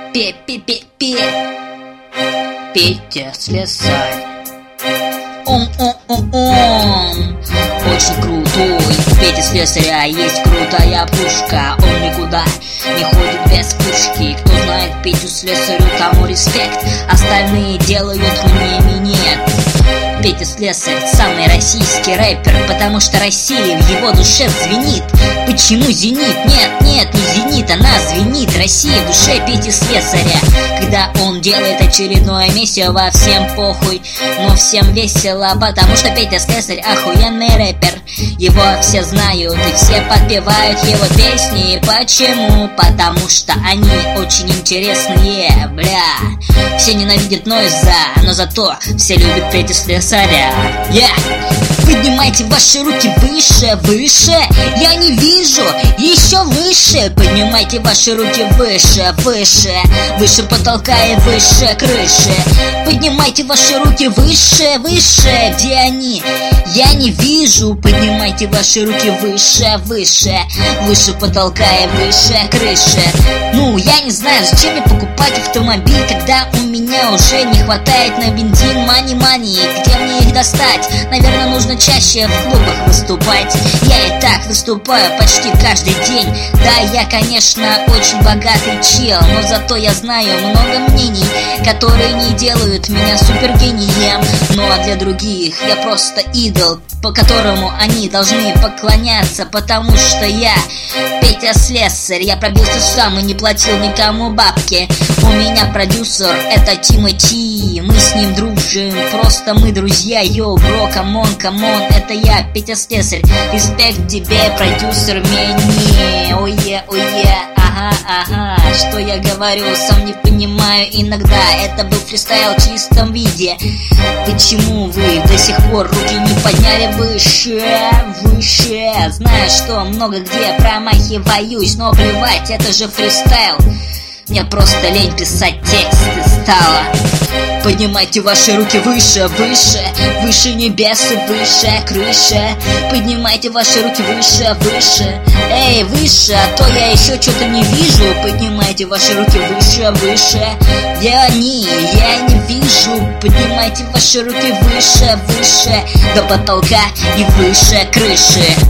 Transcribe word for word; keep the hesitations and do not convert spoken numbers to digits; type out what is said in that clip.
Пе-пе-пе-пе. Петя Слесарь. Ом-ом-ом-ом. Очень крутой. Петя Слесаря есть крутая пушка. Он никуда не ходит без пушки. Кто знает Петю Слесарю, тому респект. Остальные делают мне минет. Петя Слесарь самый российский рэпер, потому что Россия в его душе звенит. Почему зенит? Нет, нет, не зенит, она звенит. Россия в душе Пети Слесаря. Когда он делает очередное месиво, всем похуй, но всем весело, потому что Петя Слесарь охуенный рэпер. Его все знают и все подпевают его песни. Почему? Потому что они очень интересные, бля. Все ненавидят Нойза, но зато все любят Петю Слесаря. Yeah. Поднимайте ваши руки выше, выше. Я не вижу, еще выше. Поднимайте ваши руки выше, выше. Выше потолка и выше крыши. Поднимайте ваши руки выше, выше. Где они? Я не вижу. Поднимайте ваши руки выше, выше. Выше потолка и выше крыши. Ну, я не знаю, зачем мне покупать автомобиль, когда у меня уже не хватает на бензин. Мани-мани, где мне их достать? Наверное, нужно чаще в клубах выступать. Я и так выступаю почти каждый день. Да, я, конечно, очень богатый чел, но зато я знаю много мнений, которые не делают меня супергением. Ну а для других я просто идол, по которому они должны поклоняться, потому что я Петя Слесарь. Я пробился сам и не платил никому бабки. У меня продюсер, это Тимати. Мы с ним дружим, просто мы друзья. Йоу, бро, камон, камон, это я, Петя Слесарь. Респект тебе, продюсер Мени. Ое, ое, ага, ага. Что я говорю, сам не понимаю иногда. Это был фристайл в чистом виде. Почему вы до сих пор руки не подняли выше, выше? Знаю, что много где промахиваюсь, но плевать, это же фристайл. Мне просто лень писать тексты стало. Поднимайте ваши руки выше, выше. Выше небес и выше крыши. Поднимайте ваши руки выше, выше. Эй, выше, а то я еще что-то не вижу. Поднимайте ваши руки выше, выше. Где они? Я не вижу. Поднимайте ваши руки выше, выше. До потолка и выше крыши.